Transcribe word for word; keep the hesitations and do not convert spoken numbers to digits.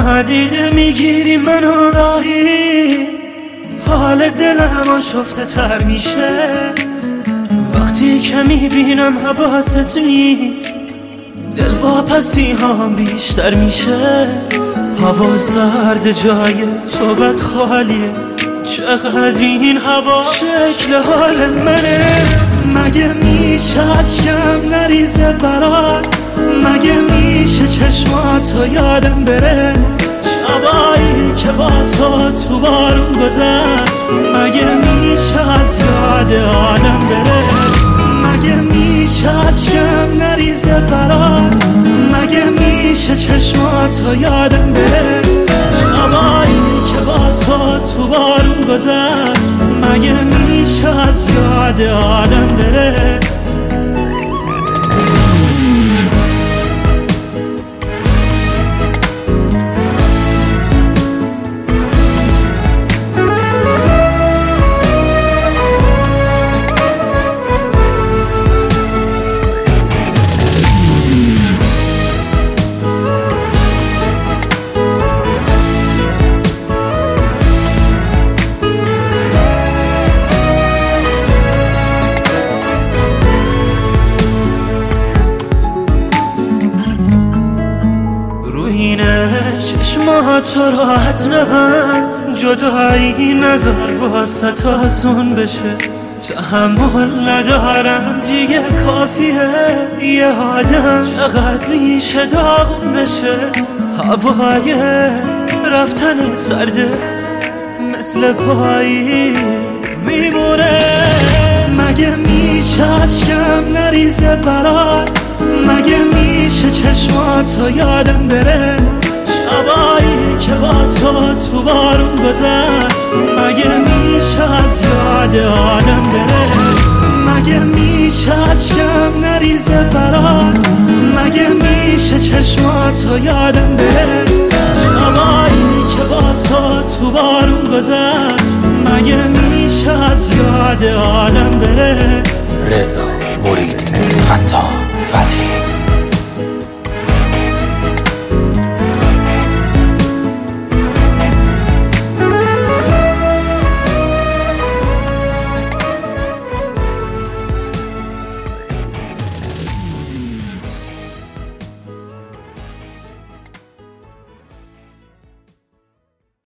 ندیده میگیری منو راهی، حال دلم آشفته تر میشه وقتی که میبینم حواست نیست، دل واپسی هم بیشتر میشه. هوا سرد جای تو بد خالیه، چقدر این هوا شکل حال منه. مگه میشه اشکم نریزه برات، مگه میشه چشماتو یادم بره، شبایی که با تو تو بارون گذشت، مگه میشه از یاد آدم بره. مگه میشه اشکم نریزه برات، مگه میشه چشماتو یادم بره، شبایی که با تو تو بارون گذشت، مگه میشه از یاد آدم بره. چشمات راحت نهن، جدایی نذار واسه تا آسون بشه، تحمل ندارم دیگه کافیه یه آدم چقدر میشه داغون بشه. هوای رفتن سرده مثل پاییز میمونه، مگه میشه اشکم نریزه برات، مگه میشه چشماتو یادم بره، شبایی که با تو تو بارون گذشت، مگه میشه از یاد آدم بره. مگه میشه اشکم نریزه برات، مگه میشه چشماتو یادم بره، شبایی که با تو تو بارون گذشت، مگه میشه از یاد آدم بره. رضا مرید فتاح فتحی